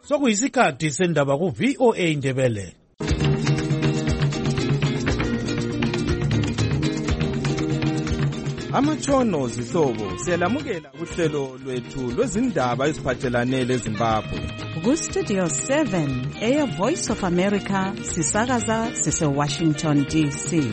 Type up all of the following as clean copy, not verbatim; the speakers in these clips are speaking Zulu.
Sokuyisikhathi sendaba ku VOA Ndebele. Amatshono zihlobo siyalamukela kuhlelo lwethu lwezindaba eziphathelane leZimbabwe. Ku Studio 7 Air Voice of America sisakaza sise Washington DC.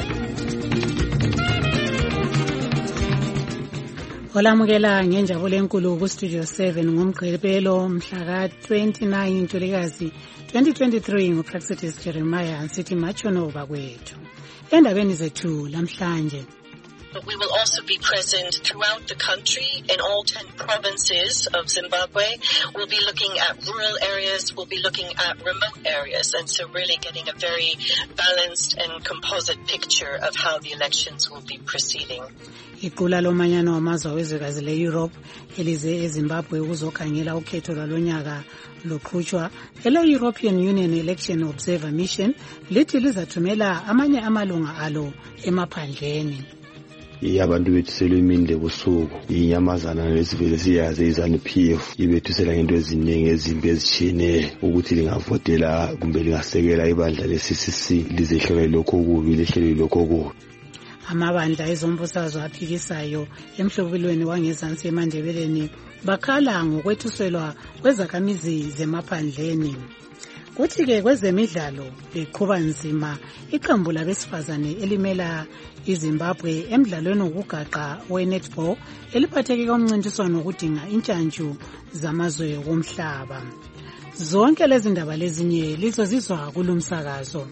Olamukela ngenjabulo enkulu ku Studio 7 ngomgqibelo mhla ka 29 Ntulikazi 2023 nguPraxitis Jeremiah nsithi matshono bakwethu. Endabeni zethu lamhlanje. But we will also be present throughout the country in all 10 provinces of Zimbabwe. We'll be looking at rural areas, we'll be looking at remote areas, and so really getting a very balanced and composite picture of how the elections will be proceeding. Iqula lomanyano wamazwe awezwekazi le-Europe elize eZimbabwe ukuzokhangela ukhetho lwalonyaka luqhutshwa. Ele-European Union Election Observer Mission lithi lizathumela amanye amalunga alo emaphandleni. Abantu bethusela iminde busuku inyamazana lesivele siyaze izanu-PF ibethusela ngento eziningi ezimbi ezitshiyeneyo ukuthi lingavotela kumbe lingasekela ibandla le-CCC lizehlele lokho kubi lihlele lokho kubi. Amabandla ezombusazwe aphikisayo emhlobelweni wangezansi eMandebeleni bakhala ngokwethuselwa kwezakhamizi zemaphandleni. Kuthi-ke kwezemidlalo beqhuba nzima iqembu labesifazane elimela iZimbabwe emdlalweni wokugaqa we-netball eliphatheke komncintiswano wokudinga intshantshu zamazwe womhlaba. Zonke lezi ndaba lezinye lizozizwa kulumsakazo.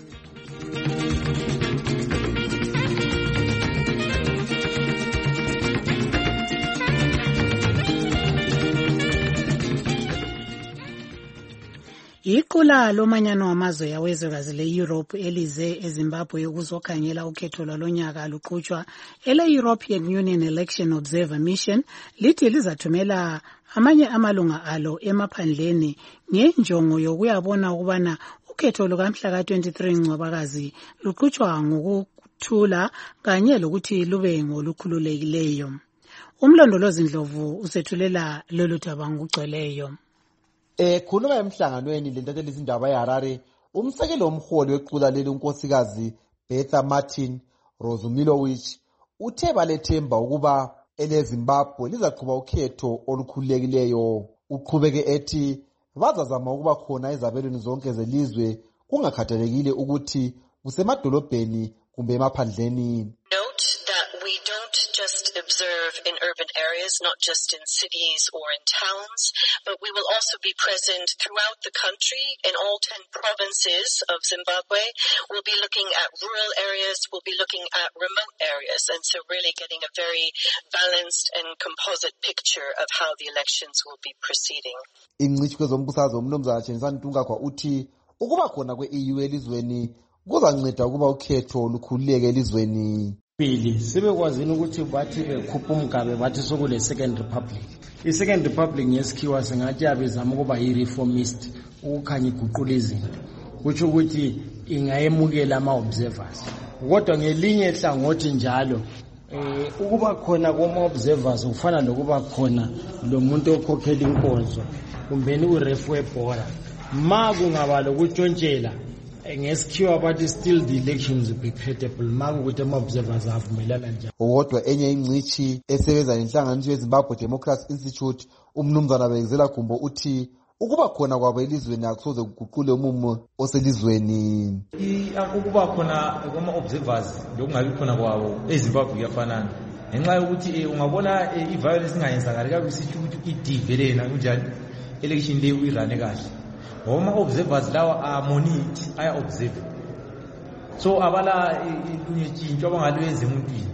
Iqula lomanyano wamazwe yawezwekazi le-Europe elize eZimbabwe ukuzokhangela ukhetho lwalonyaka luqhutshwa. Ele-European Union Election Observer Mission lithi lizathumela amanye amalunga alo emaphandleni ngenjongo yokuyabona ukubana ukhetho lukamhla ka 23 Ncwabakazi luqhutshwa ngokuthula kanye lokuthi lube ngolukhululekileyo. Umlondolozi Ndlovu usethulela lolu daba ngokugcweleyo. Khuluma emhlanganweni lentathelisa izindaba eHarare, umsekeli omholi wequla leli unkosikazi Bertha Martin Rozumilowicz uthe balethemba ukuba eleZimbabwe lizaqhuba ukhetho olukhululekileyo. Uqhubeke ethi bazazama ukuba khona ezabelweni zonke zelizwe kungakhathalekile ukuthi kusemadolobheni kumbe emaphandleni. Observe in urban areas, not just in cities or in towns, but we will also be present throughout the country in all 10 provinces of Zimbabwe. We'll be looking at rural areas, we'll be looking at remote areas, and so really getting a very balanced and composite picture of how the elections will be proceeding. Ingcitshi kwezombusazwe uMnumzana Chenisani Ntungagwa uthi ukuba khona kwe-EU elizweni kuzanceda ukuba ukhetho lukhululeke elizweni. Pili sebekwazini ukuthi bathi bekhupha umgabe bathi sokule second republic. I-second republic ngesikhiwa singathi yabezama ukuba yi-reformist ukukhanya iguqula izinto kutsho ukuthi ingayemukela ama-observers. Kodwa ngelinye ihlangothi njalo ukuba khona koma-observers kufana lokuba khona lo muntu okhokhela inkonzo kumbeni urefu webhora ma kungaba lokutshontshela ngesikhiwa bathi still the elections will be credible makukuthi ama-observers avumelana njalo. Kodwa enye ingcitshi esebenza nenhlanganiso yeZimbabwe Democracy Institute uMnumzana Bekezela Gumbo uthi ukuba khona kwabo elizweni akusoze kuguqule umumo oselizweni. Ukuba khona kwama-observers lokungabi khona kwabo eZimbabwe kuyafanana ngenxa yokuthi ungabona i-violence ingayenzakali kabi sithi ukuthi idivelena kunjani election leyo uyirane kahle. Homa observers lawa amonit aya observe so abala intshintsho abangalwenza emuntwini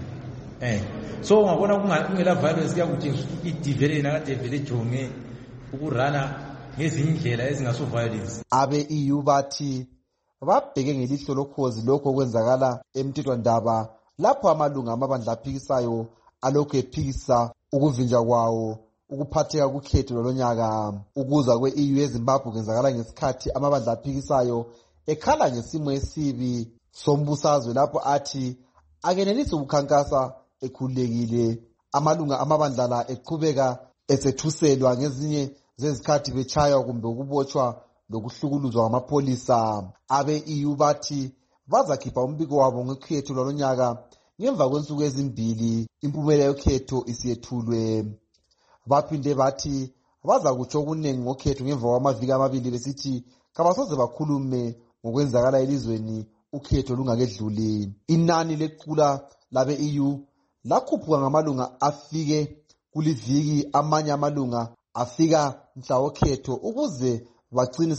so ungabona kungela violence kuyakutshengisa ukuthi idivelena kade vele jonge ukurana ngezinye indlela ezingaso violence. Abe-EU bathi babheke ngelihlo lokhozi lokho kwenzakala emthethwandaba lapho amalunga amabandla aphikisayo alokhu ephikisa ukuvinjwa kwawo ukuphatheka kukhetho lolonyaka. Ukuza kwe-EU eZimbabwe kwenzakala ngesikhathi amabandla aphikisayo ekhala ngesimo esibi sombusazwe lapho athi akenelisi ukukhankasa ekhululekile. Amalunga amabandla la eqhubeka esethuselwa ngezinye zezikhathi betshaywa kumbe ukubotshwa lokuhlukuluzwa ngamapolisa. Abe-EU bathi bazakhipha umbiko wabo ngekhetho lwalonyaka ngemva kwensuku ezimbili impumela yokhetho isiyethulwe. Baphinde bathi bazakutsho okunengi ngokhetho ngemva kwamaviki amabili besithi kabasoze bakhulume ngokwenzakala elizweni ukhetho lungakedluli. Inani lequla labe-EU lakhuphuka ngamalunga afike kuliviki, amanye amalunga afika mhla wokhetho ukuze bagcine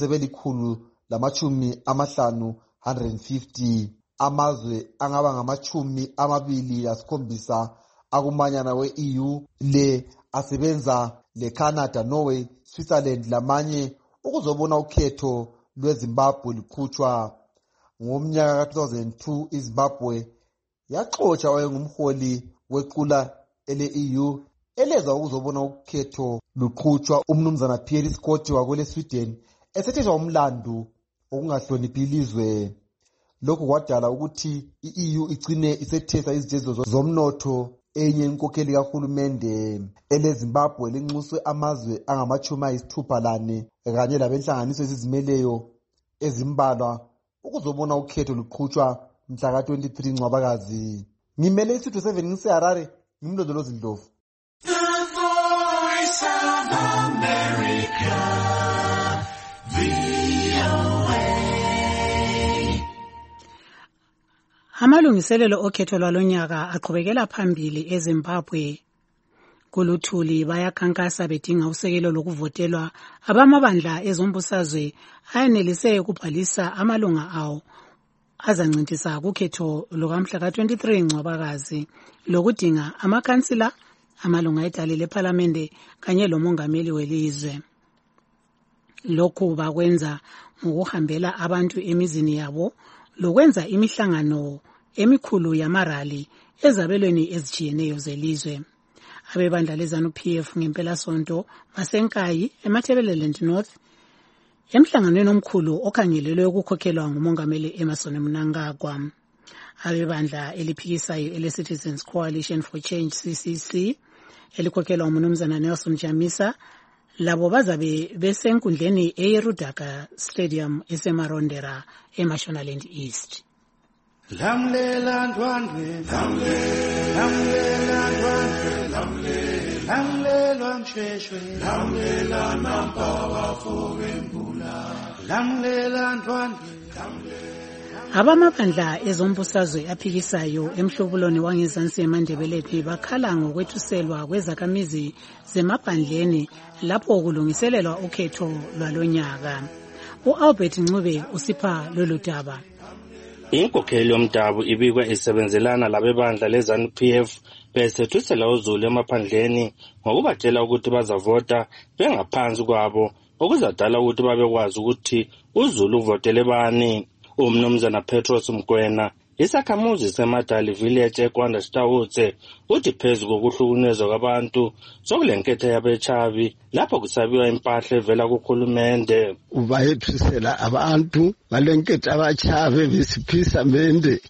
sebeli150. 150 amazwe angaba ngama27 akumanyana we-EU le asebenza le-Canada, Norway, Switzerland lamanye ukuzobona ukhetho lweZimbabwe luqhutshwa. Ngomnyaka ka-2002 iZimbabwe yaxotsha owayengumholi wequla ele-EU eleza ukuzobona ukhetho luqhutshwa umnumzana Pierre Scott wakwele Sweden esethethwa umlandu okungahloniphi ilizwe. Lokhu kwadala ukuthi i-EU igcine isethetha izijezo zomnotho. Enye inkokheli kahulumende eleZimbabwe linxuswe amazwe angama-64 kanye labenhlanganiso ezizimeleyo ezimbalwa ukuzobona ukhetho luqhutshwa mhla ka-23 Ncwabakazi. Ngimele isitho 7 ngiseHarare, ngimlondolozi Ndlovu. Amalungiselelo okhetho lwalonyaka aqhubekela phambili eZimbabwe. Kuluthuli bayakhankasa bedinga usekelo lokuvotelwa abamabandla ezombusazwe ayenelise ukubhalisa amalunga awo azancintisa kukhetho lukamhla ka-23 Ncwabakazi lokudinga amakhansila, amalunga edale lephalamende kanye lomongameli welizwe. Lokhu bakwenza ngokuhambela abantu emizini yabo lokwenza imihlangano emikhulu yamarali ezabelweni ezitshiyeneyo zelizwe. Abebandla leZANU-PF ngempela sonto basenkayi eMatabeleland North emhlanganweni omkhulu okhangelelwe ukukhokhelwa ngumongameli Emmerson Mnangagwa. Abebandla eliphikisayo ele-Citizens Coalition for Change CCC elikhokhelwa umnumzana Nelson Chamisa labo bazabe besenkundleni eYerudaka Stadium eseMarondera eMashonaland East. Lamlela ndwandwe, lamlela ndwandwe, lamlela msheshwe, lamlela nampawa fobembula, lamlela ndwandwe, Abamabandla ezombusazwe aphikisayo emhlobuloni wangezansi eMandebelethi bakhala ngokwethuselwa kwezakhamizi zemabhandleni lapho kulungiselelwa ukhetho lwalonyaka. U-Albert Ncube usipha lolu daba. Inkokheli yomdabu ibikwa isebenzelana labebandla leZANU-PF besethusela uZulu emaphandleni ngokubatshela ukuthi bazavota bengaphansi kwabo okuzadala ukuthi babekwazi ukuthi uZulu uvotele bani. Umnumzana Petros Mkwena isakhamuzi seMadali Village eKwandastawutse uthi phezu kokuhlukunyezwa kwabantu sokulenketho yabechavi lapho kusabiwa impahla evela kuhulumende. Ubayethusela abantu balenketho abachavi besiphisa mende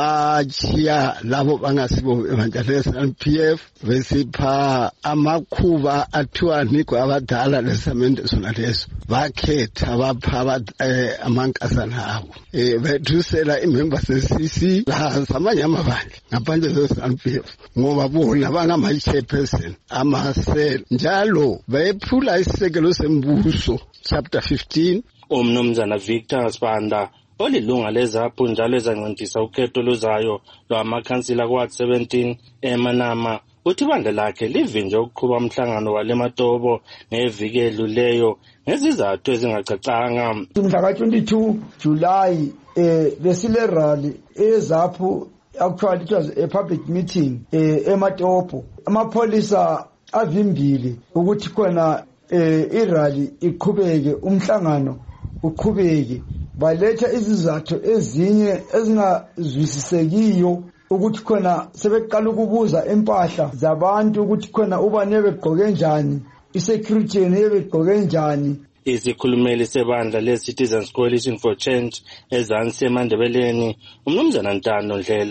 bachiya labo bangasibo ebandla leZANU-PF besipha amakhuba athiwa nikwe abadala lesamende sona leso bakhetha bapha amankazana abo bethusela imember ze-CC zamanye amabandla ngaphandle leZANU-PF ngoba bona bangama-chairperson amasela njalo bephula isisekelo sembuso chapter 15. Umnumzana Victor Spanda olilunga lezaphu njalo ezancintisa ukhetho luzayo lwamakhansila kwa 17 eManama uthi ibandla lakhe livinje ukuqhuba umhlangano wale Matobo ngeviki edluleyo ngezizathu ezingacacanga. Mhla ka-22 July besile rally ezaphu, actually it was a public meeting eMatopo. Amapolisa avimbile ukuthi khona irally iqhubeke, umhlangano uqhubeke. Baletha izizathu ezinye ezingazwisisekiyo ukuthi khona sebeqala ukubuza impahla zabantu ukuthi khona ubane begqoke njani, isecurity begqoke njani. Isikhulumeli sebandla le-Citizens Coalition for Change ezansi eMandebeleni umnumzana Ntando Ndlela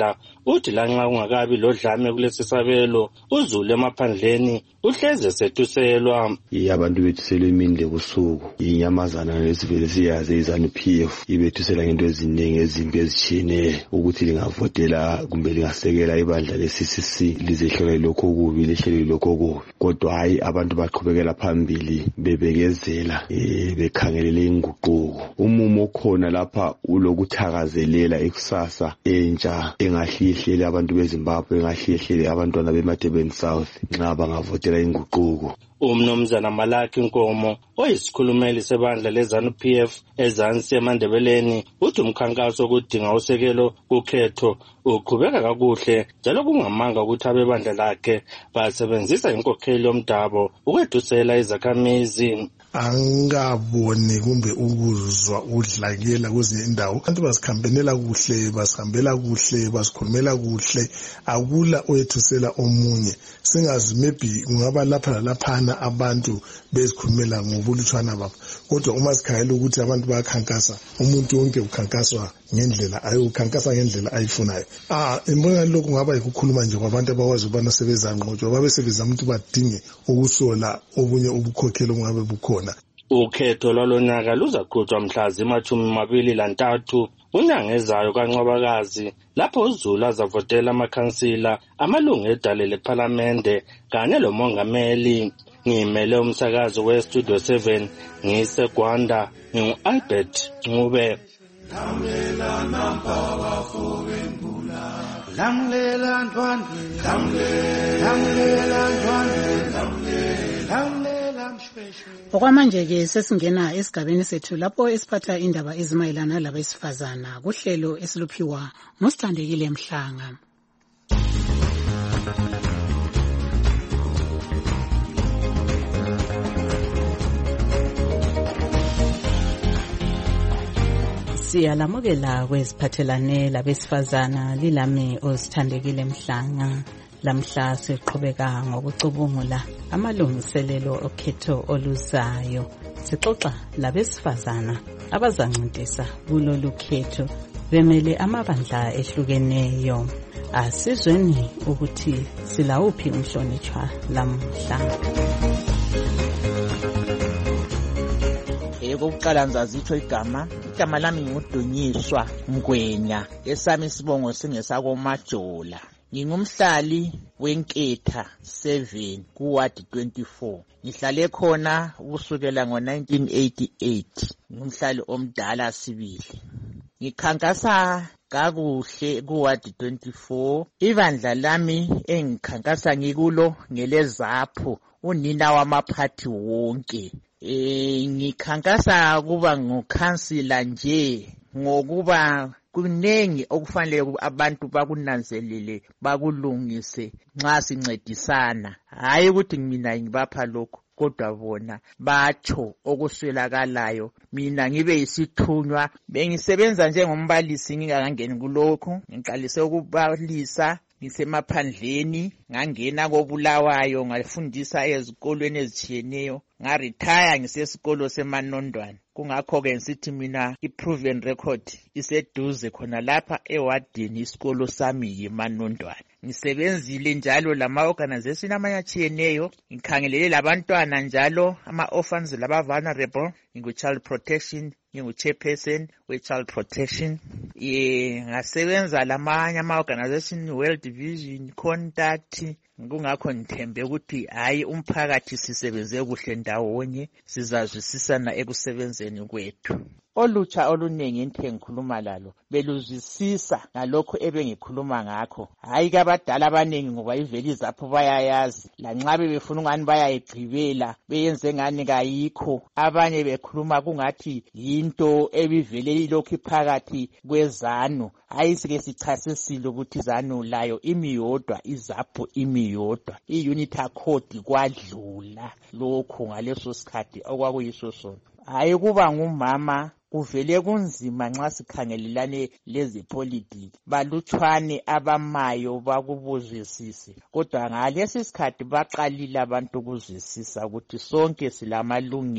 uthi lanxa ungakabi lodlame kulesi sabelo uZulu emaphandleni uhleze setuselwa. Abantu bethuselwe imini lebusuku inyamazana lesivele siyazi iZANU-PF ibethusela ngento eziningi ezimbi ezitshiyeneyo ukuthi lingavotela kumbe lingasekela ibandla le-CCC lizehlele lokho kubi lehlele lokho kubi, kodwa hayi abantu baqhubekela phambili bebekezela bekhangelele inguquko. Umumo okhona lapha ulokuthakazelela ikusasa entsha engahlihlele abantu beZimbabwe, engahlihlele abantwana beMatebeni South nxa bangavotela inguquko. Umnumzana Malaki Nkomo oyisikhulumeli sebandla leZANU-PF ezansi eMandebeleni uthi umkhankaso okudinga usekelo kukhetho uqhubeka kakuhle njalo kungamanga ukuthi abebandla lakhe basebenzisa inkokheli yomdabo ukwethusela izakhamizi. Angaboni kumbe ukuzwa udlakela kwezinye indawo. Abantu basikhambenela kuhle, basihambela kuhle, basikhulumela kuhle, akula oyethusela omunye. Singazi maybe kungaba lapha nalaphana abantu bezikhulumela ngobulutshwana babo. Kodwa uma sikhayela ukuthi abantu bayakhankasa, umuntu wonke ukhankaswa ngendlela ayokhankasa ngendlela ayifunayo. Imbona lokho kungaba yikukhuluma nje kwabantu abakwazi ukubana sebezanqotshwa babe sebezama ukuthi badinge ukusola obunye ubukhokheli obungabe bukhona. Ukhetho lwalonyaka luzaqhutshwa mhla zima-23 unyanga ezayo kaNcwabakazi lapho uZulu azavotela amakhansila, amalungu edale lephalamende kanye lomongameli. Ngimele umsakazo weStudio 7 ngiseGwanda ngingu-Albert Ncube. Okwamanje-ke sesingena esigabeni sethu lapho esiphatha indaba ezimayelana labesifazana kuhlelo esiluphiwa nguSithandekile Mhlanga. Siyalamukela kweziphathelane labesifazana lilami uSithandekile Mhlanga. Lamhla siqhubeka ngokucubungula amalungiselelo okhetho oluzayo. Sixoxa labesifazana abazancintisana kulolu khetho bemele amabandla ehlukeneyo. Asizweni ukuthi silawuphi umhlonitshwa lamhla. Okokuqala ngizazitsho igama lami nguDunyiswa Mgwenya, esami isibongo singesakoMajola. Ngingumhlali weNketha 7 kuWard 24. Ngihlale khona ukusukela ngo-1988. Ngumhlali omdala sibili. Ngikhankasa kakuhle kuWard 24. Ibandla lami engikhankasa ngikulo ngeleZAPHU, unina wamaphathi wonke. Ngikhankasa kuba ngukhansila nje ngokuba kunengi okufanele abantu bakunanzelele bakulungise nxa sincedisana, hayi ukuthi mina ngibapha lokho kodwa bona batsho okuswelakalayo, mina ngibe yisithunywa. Bengisebenza njengombalisi ngingakangeni kulokho, ngiqalise ukubalisa ngisemaphandleni, ngangena koBulawayo ngafundisa ezikolweni ezitshiyeneyo, ngaretire ngisesikolo seManondwana. Kungakho-ke ngisithi mina i-proven record iseduze khona lapha ewadini isikolo sami yiManondwana. Ngisebenzile njalo lama-organization amanye atshiyeneyo, ngikhangelele labantwana njalo ama-orphans laba-vulnerable, ngingu-child protection, ngingu-chairperson we-child protection. Ngasebenza lamanye ama-organization, World Vision, Contact. Kungakho ngithembe ukuthi hayi umphakathi sisebenze kuhle ndawonye, sizazwisisana ekusebenzeni kwethu. Olutsha olunengi into engikhuluma lalo beluzwisisa ngalokho ebengikhuluma ngakho, hayi kabadala abanengi ngoba iveli zapho bayayazi, lanxa befuna ngani bayayigqibela beyenze ngani kayikho. Abanye bekhuluma kungathi yinto ebivele ilokhu phakathi kweZANU. Hayi sike sichasisile ukuthi iZANU layo imiyodwa, iZAPHU imiyodwa, i-unity accord kwadlula lokho ngaleso sikhathi okwakuyiso sona. Hayi kuba ngumama kuvele kunzima nxa sikhangelelane lezepolitiki, balutshwane abamayo bakubuzwisise, kodwa ngalesi sikhathi baqalile abantu ukuzwisisa ukuthi sonke silamalungelo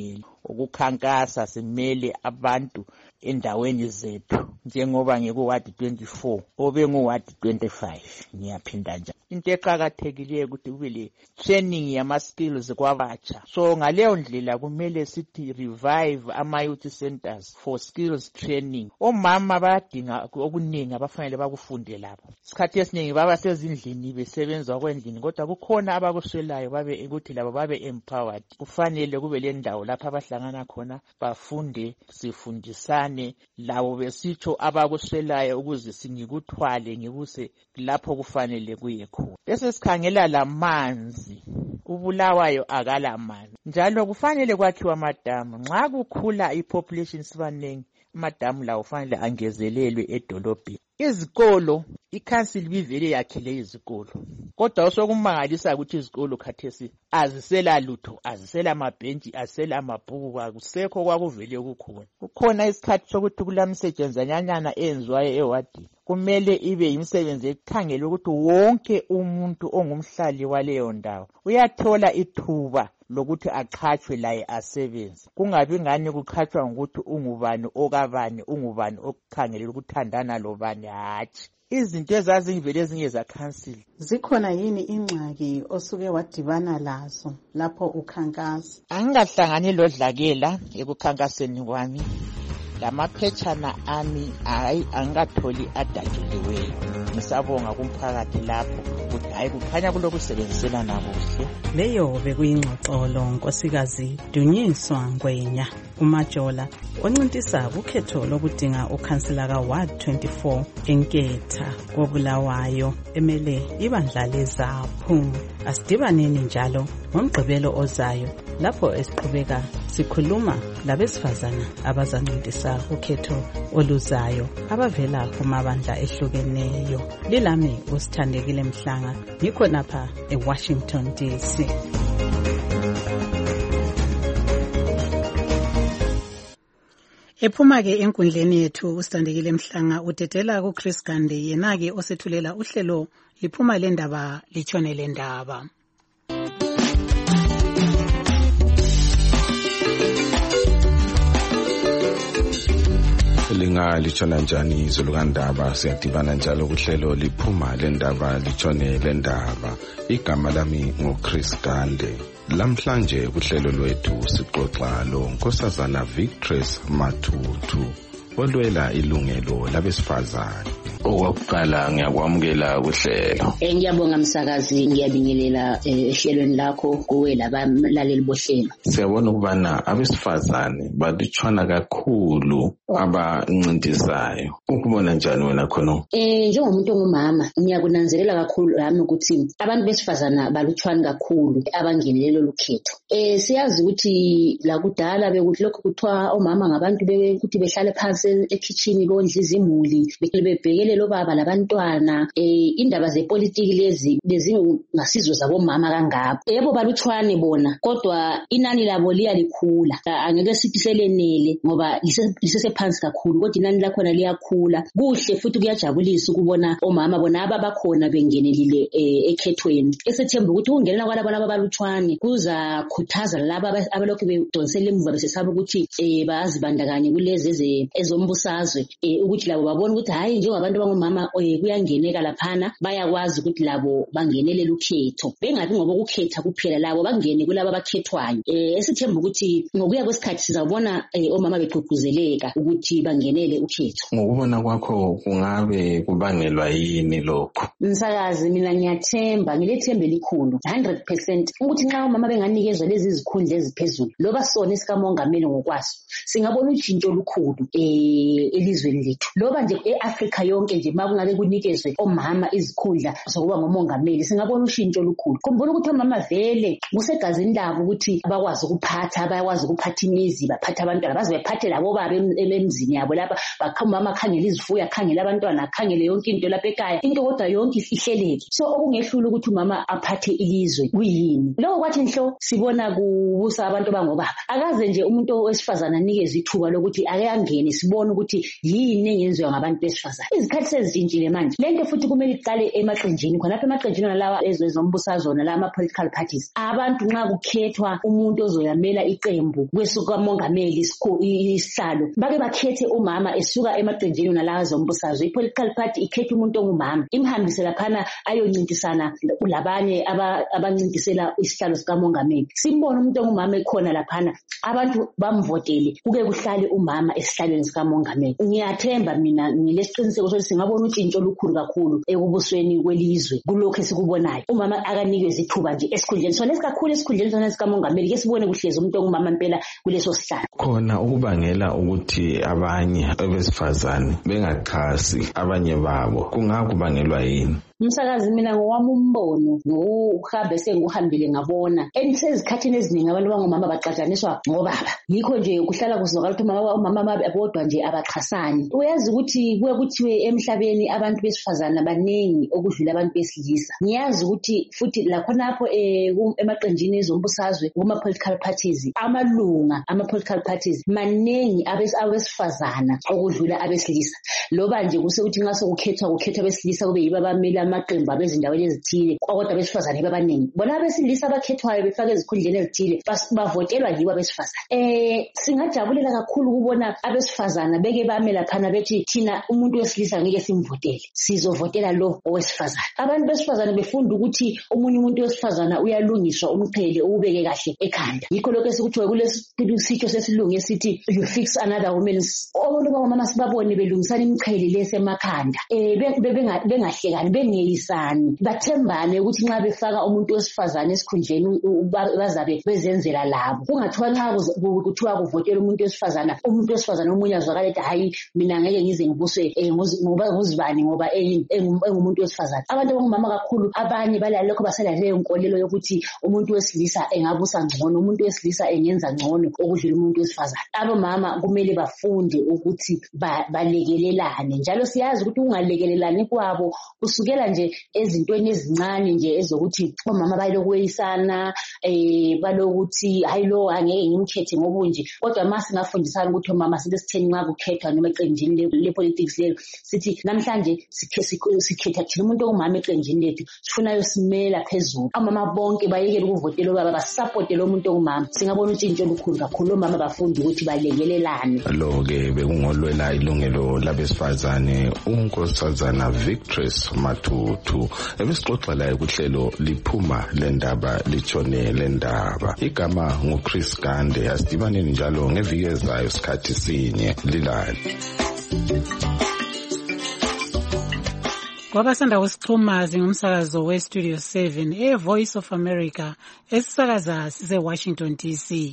ukukhankasa simele abantu endaweni zethu njengoba ngikuward 24 obenguward 25 ngiyaphinda njalo. Into eqhakathekileyo ukuthi kube le training yama skills kwabatsha. So ngaleyo ndlela kumele sithi revive ama youth centers for skills training. Omama bayadinga okuningi abafanele bakufunde lapho. Isikhathi esiningi baba sezindlini besebenza kwendlini kodwa kukhona abakuswelayo babe ukuthi labo babe empowered. Kufanele kube le ndawo lapha abahlangana khona bafunde sifundisane labo besitsho abakuswelayo ukuze singikuthwale ngikuse lapho kufanele kuye khona. Bese sikhangela lamanzi. uBulawayo akalamanzi. Njalo kufanele kwakhiwa amadamu. Nxa kukhula ipopulation sibanengi, amadamu lawo kufanele angezelelwe edolobheni. Izikolo, iCouncil bivele yakhile izikolo. Kodwa osokumangalisa ukuthi izikolo khathesi azisela lutho, azisela amabhentshi, azisela amabhuku, akusekho kwakuvele kukhona. Kukhona isikhathi sokuthi kulamsebenzanyana enziwayo ewadini. Kumele ibe imisebenzi ekhangela ukuthi wonke umuntu ongumhlali waleyo ndawo uyathola ithuba lokuthi aqhatshwe laye asebenze. Kungabi ngani kuqhatshwa ngokuthi ungubani okabani, ungubani okukhangelela ukuthandana lobani, hatshi. Izinto ezazivele ezingeza council. Zikhona yini ingxaki osuke wadibana lazo lapho ukhankasa? Angahlangani lodlakela ekukhankaseni kwami. Lamaphetshana ami angatholi adatshuliweyo. Ngisabonga kumphakathi lapho ukuthi hayi kukhanya kulokusebenziselana kuhle. Leyo bekuyingxoxolo Nkosikazi Dunyiswa Ngwenya uMajola oncintisa ukhetho lokudinga ukhansila kaWard 24 eNketha koBulawayo emele ibandla leZAPHU. Asidibaneni njalo ngoMgqibelo ozayo lapho esiqhubeka sikhuluma labesifazana abazancintisa ukhetho oluzayo abavela kumabandla ehlukeneyo. Lilami uSithandekile Mhlanga, ngikho napha eWashington DC. Ephuma ke enkundleni yethu uSithandekile Mhlanga udedela kuChris Gande, yena ke osethulela uhlelo liphuma lendaba litshone lendaba. Lingalitshona njani izulu kandaba? Siyadibana njalo kuhlelo liphuma lendaba litshone lendaba. Igama lami nguChris Gande. Lamhlanje kuhlelo lwethu sixoxa lo Nkosazana Victress Matutu olwela ilungelo labesifazane. Owakuqala ngiyakwamukela kuhlelo. Ngiyabonga msakazi, ngiyabingelela ehlelweni lakho kuwe labalaleli bohlelo. Siyabona ukubana abesifazane balutshwana kakhulu abancintisayo. Ukubona njani wena khona? Njengomuntu ongumama ngiyakunanzelela kakhulu lami ukuthi abantu besifazana balutshwana kakhulu abangenelelo lukhetho. Siyazi ukuthi la kudala bekuthi lokho kuthiwa omama ngabantu ukuthi behlale phansi ekitchen bondla izimuli bebhekele lo baba labantwana. Indaba zepolitiki lezi bezingasizo zabomama kangabo. Yebo balutshwane bona kodwa inani labo liyalikhula. Angeke sithi selenele ngoba lisese phansi kakhulu kodwa inani lakhona liyakhula. Kuhle futhi kuyajabulisa ukubona omama bona ababakhona bengenelile ekhethweni. Esethemba ukuthi ungenela kwalabo abalutshwane kuza khuthaza laba abalokhu bedonsela emuva besesaba ukuthi bazibandakanye kulezi ezombusazwe ukuthi labo babone ukuthi hayi njengabantu abangomama kuyangeneka laphana, bayakwazi ukuthi labo bangenelele ukhetho. Bengabi ngoba ukukhetha kuphela, labo bangene kulabo abakhethwayo. Esithemba ukuthi ngokuya kwesikhathi sizabona omama begqugquzeleka ukuthi bangenele ukhetho. Ngokubona kwakho kungabe kubangelwa yini lokho? Msakazi, mina ngiyathemba, ngilethembe likhulu 100% ukuthi nxa omama benganikezwa lezi zikhundla eziphezulu loba sona esikamongameli ngokwaso singabona ushintsho olukhulu elizweni lethu. Loba nje eAfrica yonke nje makungabe kunikezwe omama izikhundla zokuba ngomongameli singabona ushintsho olukhulu. Khumbula ukuthi omama vele kusegazini labo ukuthi bakwazi ukuphatha, bayakwazi ukuphatha imizi, baphatha abantwana, baze bephathe labo baba emzini yabo lapha. Bakhomama akhangela izifuyo, akhangela abantwana, akhangele yonke into lapha ekhaya, into kodwa yonke ihleleke. So okungehlula ukuthi umama aphathe ilizwe kuyini. Lokho kwathi nhlo sibona kubusa abantu bangobaba. Akaze nje umuntu wesifazana anikeze ithuba lokuthi ake angene sibone ukuthi yini engenziwa ngabantu besifazane. Izikhathi izikhathi sezintshile manje. Lento futhi kumele iqale emaqenjini, khonapha emaqenjini lawa ezombusazwe nala ama-political parties. Abantu nxa kukhethwa umuntu ozoyamela iqembu kwesukamongameli isihlalo, bake bakhethe umama esuka emaqenjini nalawa zombusazwe. I-political party ikhethe umuntu ongumama, imhambise laphana ayoncintisana labanye abancintisela isihlalo sikamongameli. Simbona umuntu ongumama ekhona laphana, abantu bamvotele, kuke kuhlale umama esihlalweni sikamongameli. Ngiyathemba mina ngilesiqiniseko sokuthi singabona utshintsho olukhulu kakhulu ekubusweni kwelizwe kulokho esikubonayo. Umama akanikwe izithuba nje esikhundleni sona esikakhulu esikhundleni sona sikamongameli, ke sibone kuhlezi umuntu ongumama impela kuleso sihlalo. Khona ukubangela ukuthi abanye abesifazane bengaxhasi abanye babo, kungakubangelwa yini? Umsakazi mina ngowami umbono ngokuhambe senguhambile ngabona esezikhathini eziningi abantu bangomama baxatshaniswa ngobaba. Yikho nje kuhlala kuzokala ukuthi umama bodwa nje abaxhasani. Uyazi ukuthi kuye kuthiwe emhlabeni abantu besifazana abaningi okudlula abantu besilisa. Ngiyazi ukuthi futhi lakhonapho emaqenjini ezombusazwe kuma-political parties, amalunga ama-political parties maningi abesifazana okudlula abesilisa. Loba nje kusekuthi nxa sokukhethwa abesilisa kube yibo abamela amaqembu abezindaweni ezithile, kodwa abesifazane babaningi. Bona abesilisa abakhethwayo befaka ezikhundleni ezithile bavotelwa yibo abesifazane. Singajabulela kakhulu ukubona abesifazana beke bamela phana bethi thina umuntu wesilisa ngeke simvotele, sizovotela lo owesifazane. Abantu besifazane befunda ukuthi omunye umuntu wesifazana uyalungiswa umqhele ubeke kahle ekhanda. Yikho lokho esikuthiwe kulesitho sesilungu esithi you fix another woman. Abantu bamama sibabone belungisana imqhele lesemakhanda, bengahlekani bengeyisani, bathembane ukuthi nxa befaka umuntu wesifazane esikhundleni bazabe bezenzela labo. Kungathiwa nxa kuthiwa kuvotela umuntu wesifazane omunye azwakala ethi hayi mina ngeke ngize ngibuswe ngoba nguzibani ngoba engumuntu wesifazane. Abantu abangomama kakhulu abanye balalokho basalaleyo nkolelo yokuthi umuntu wesilisa engabusa ngcono, umuntu wesilisa engenza ngcono okudlula umuntu wesifazane. Abomama kumele bafunde ukuthi balekelelane, njalo siyazi ukuthi ungalekelelani kwabo kusukela nje ezintweni ezincane nje ezokuthi omama balokweyisana, balokuthi hayi lo angeke ngimkhethe ngobunje. Kodwa uma singafundisana ukuthi omama sibesitheni nxa kukhethwa noma eqenjini le-politics lelo, sithi namhlanje sikhetha thina umuntu ongumama eqenjini lethu, sifunayo simela phezulu. Omama bonke bayekele ukuvotela obaba, basupport lo muntu ongumama. Singabona utshintsho olukhulu kakhulu. Omama bafunde ukuthi balekelelane. Lo-ke bekungolwela ilungelo labesifazane unkosazana Victress Matutu ebesixoxa laye kuhlelo liphuma lendaba litshone lendaba. Igama nguChris Gande. Asidibaneni njalo ngeviki ezayo sikhathi sinye lilali. Kwabasanda kusixhumazi ngumsakazo weStudio 7 Voice of America esisakaza sise-Washington DC.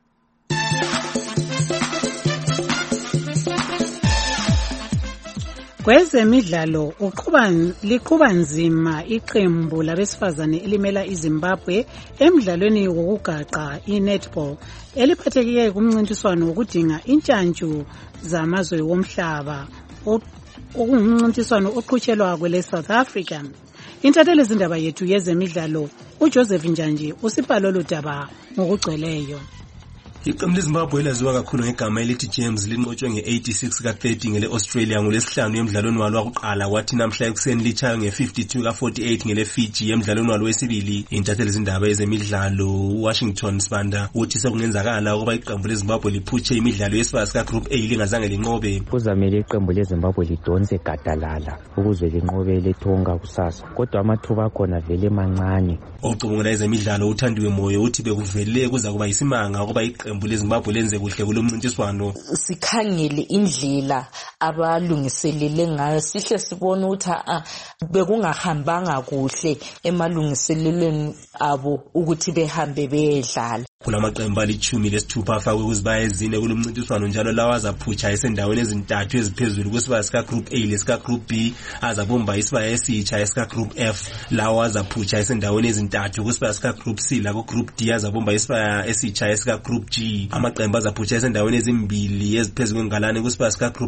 Kwezemidlalo liqhuba nzima iqembu labesifazane elimela iZimbabwe emidlalweni wokugaqa i-netball eliphathekile kumncintiswano wokudinga intshantshu zamazwe womhlaba okungumncintiswano oqhutshelwa kwele South Africa. Intatheli izindaba yethu yezemidlalo uJoseph Njanji usibhalo ludaba ngokugcweleyo. Iqembu leZimbabwe laziwa kakhulu ngegama elithi James linqotshwe nge-86 ka-30 ngele-Australia ngolesihlanu emidlalweni walo wakuqala, kwathi namhla ekuseni litshaywe nge-52 ka-48 ngele-Fiji emidlalweni walo wesibili. Intatheli izindaba yezemidlalo Washington Sibanda uthi sekungenzakala ukuba iqembu leZimbabwe liphutshe imidlalo yesibaya sika-Group A lingazange linqobe. Kuzamele iqembu leZimbabwe lidonse gadalala ukuze linqobe leTonga kusasa, kodwa amathuba akhona vele mancane. Ocubungula ezemidlalo uThandiwe Moyo uthi bekuvele kuza kuba yisimanga ukuba iqembu leZimbabwe lenze kuhle kulo mncintiswano. Sikhangele indlela abalungiselele ngayo, sihle sibone ukuthi bekungahambanga kuhle emalungiseleleni abo ukuthi behambe beyedlala. Kulamaqembu alithumi lesithupha afakwe kuzibaya ezine kulo mncintiswano, njalo lawa azaphutsha esendaweni ezintathu eziphezulu kwesibaya sika Group A lesika Group B, azabomba isibaya esitsha esika Group F. Lawa azaphutsha esendaweni ezintathu kwesibaya sika Group C la ku Group D, azabomba isibaya esitsha esika Group G. Amaqembu azaphutsha esendaweni ezimbili eziphezulu kwengalane kwesibaya sika Group F lo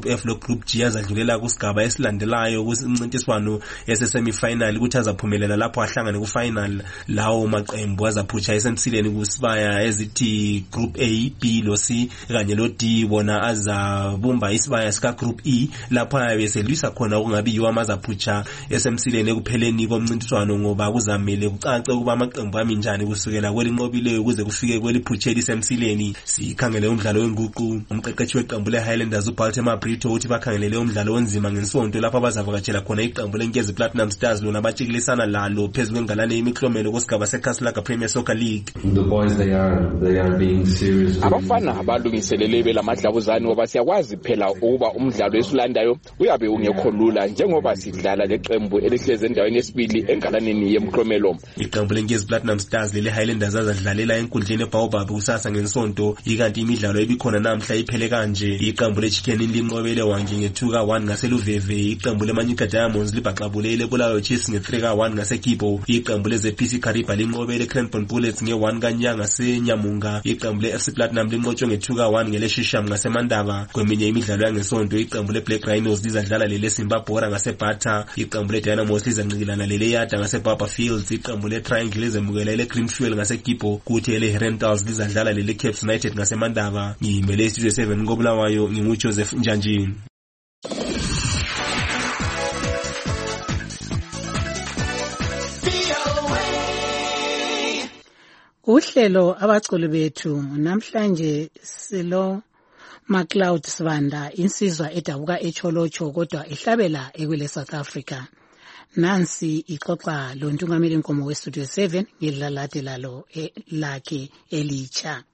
group G azadlulela kusigaba esilandelayo kusincintiswano yesemi-final ukuthi azaphumelela lapho ahlangane ku-final lawo maqembu azaphutsha esemsileni kusibaya ezithi group A, B lo C kanye lo D bona azabumba isibaya sika group E lapho ayabe selwisa khona okungabe yiwo amazaphutsha esemsileni ekupheleni komncintiswano ngoba kuzamele kucace ukuba amaqembu ami njani kusukela kwelinqobileyo ukuze kufike kweliphutsheli esemsileni. Sikhangele umdlalo wenguqu umqeqeshi weqembu le-Highlanders uBaltimore Brito uthi bakhangelele umdlalo onzima ngesonto lapho abazavakatshela khona iqembu lenkezi Platinum Stars lona batshikilisana lalo phezu kwengalane yemiklomelo kusigaba seKaslaga Premier Soccer League. The boys they are being serious. Abafana abalungiselele lamadlabuzane ngoba siyakwazi phela ukuba umdlalo esilandayo uyabe ungekho lula njengoba sidlala leqembu elihleze endaweni yesibili engalaneni yemiklomelo. Iqembu lenkezi Platinum Stars lele Highlanders azadlalela enkundleni eBaobab kusasa ngensonto ikanti imidlalo ebikhona namhla iphele kanje. Iqembu leChicken linqobele wange nge2-1 ngaseluveve. Iqembu leManyika Diamonds libhaxabulele Bulawayo Chiefs nge3-1 ngaseKipo. Iqembu leZPC Kariba linqobele Cranbourne Bullets nge1 kanyanga ngaseNyamunga. Iqembu leFC Platinum linqotshwe nge2-1 ngeleshisham ngaseMandaba. Kweminye imidlalo yangesonto iqembu leBlack Rhinos lizadlala lele Simbabora ngaseBata. Iqembu leDynamos lizanqikilana lele Yada ngaseBaba Fields. Iqembu leTriangle lizemukela ele Greenfield ngaseKipo kuthi ele Herentals lizadlala lele Cape United ngaseMandaba. Ngimele isizwe 7 koBulawayo nginguJoseph Njanjini. Uhlelo abaculi bethu namhlanje silo MacLeod Sibanda insizwa edabuka eCholocho kodwa ihlabela ekwele South Africa. Nansi ixoxa lo ntungameli inkomo weStudio 7 ngedlalade lalo lakhe elitsha.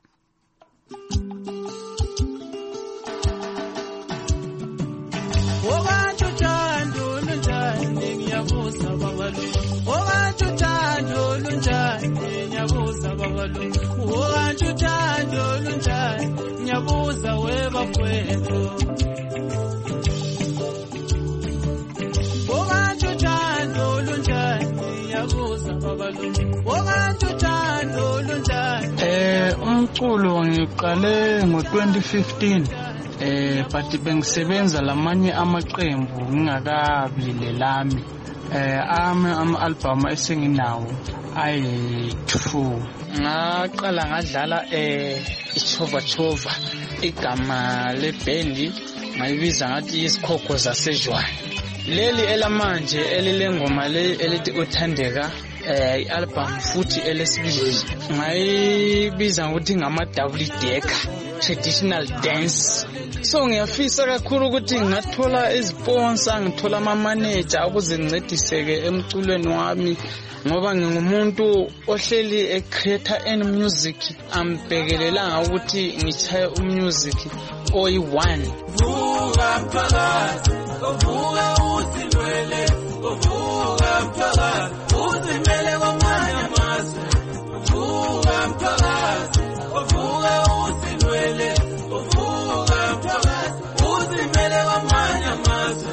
Umculo ngiqale ngo-2015 but bengisebenza lamanye amaqembu ngingakabi lelami. Ama-album esenginawo ayi-2. Ngaqala ngadlala iChova Chova, igama lebhendi ngayibiza ngathi isikhokho zasejwayo. Leli elamanje elilengoma elithi uthandeka i-album futhi elesibili ngayibiza ukuthi ngama-double decker traditional dance. So ngiyafisa kakhulu ukuthi ngathola iziponsa ngithola ama-manager ukuze ngincediseke emculweni wami ngoba ngingumuntu ohleli ecreator and music ambhekelelanga ukuthi ngichaye umusic oyi-1. Vuka phakathi vuka uzilwele vuka phakathi uzimele kwamanye amazwe vuka phakathi vuka uzilwele vuka phakathi uzimele kwamanye amazwe.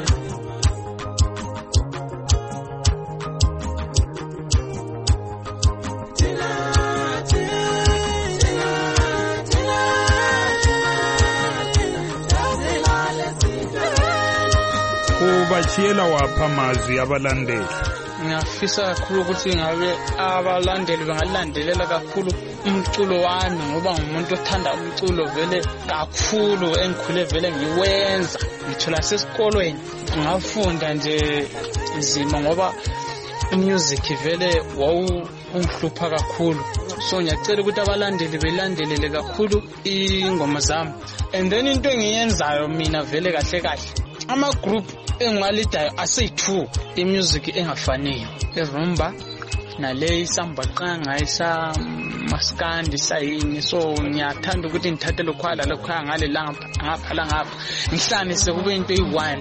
Ubachiyela wapha amazwi abalandeli. Ngiyafisa kakhulu ukuthi ngabe abalandeli bangalandelela kakhulu umculo wami ngoba ngumuntu othanda umculo vele kakhulu engikhule vele ngiwenza. Ngithola sesikolweni ngafunda nje nzima ngoba music vele unghlupha kakhulu. So ngiyacela ukuthi abalandeli belandelele kakhulu ingoma zami. And then into engiyenzayo mina vele kahle ama group engalidayo aseyi2 imusic engafaniyo. Ezimba nale isambaqanga isa maskandi sayini. So ngiyathanda ukuthi ngithathe lokhwala ngale ngapha ngihlanise kube into eyi1.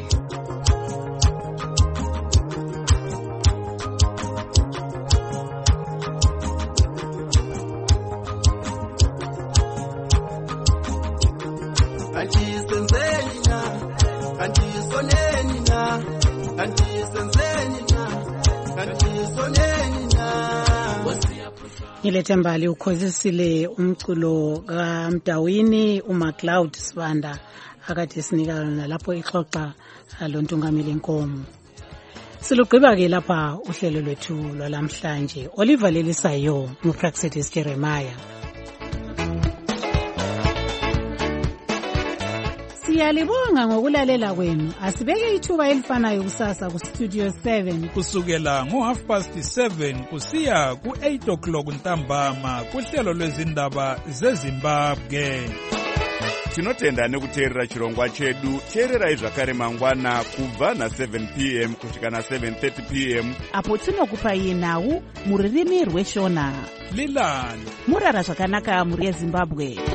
ngilethembali ukhosisile umculo kaMdawini uMacLeod Sibanda akade sinika lona lapho ixoxa lontungameli Nkomo. Silugqiba ke lapha uhlelo lwethu lwalamhlanje. Oliver Lelisayo nguPraxedis Jeremiah. Siyalibonga ngokulalela kwenu. Asibeke ithuba elifanayo kusasa ku Studio 7 kusukela ngo7:30 kusiya ku8:00 ntambama kuhlelo lwezindaba zeZimbabwe. Tinotenda nekuteerera chirongwa chedu. Teererai zvakare mangwana kubva na7 p.m. kusvika na7:30 p.m. apo tinokupai nhau mururimi rweshona. Lilani murara zvakanaka muri yeZimbabwe.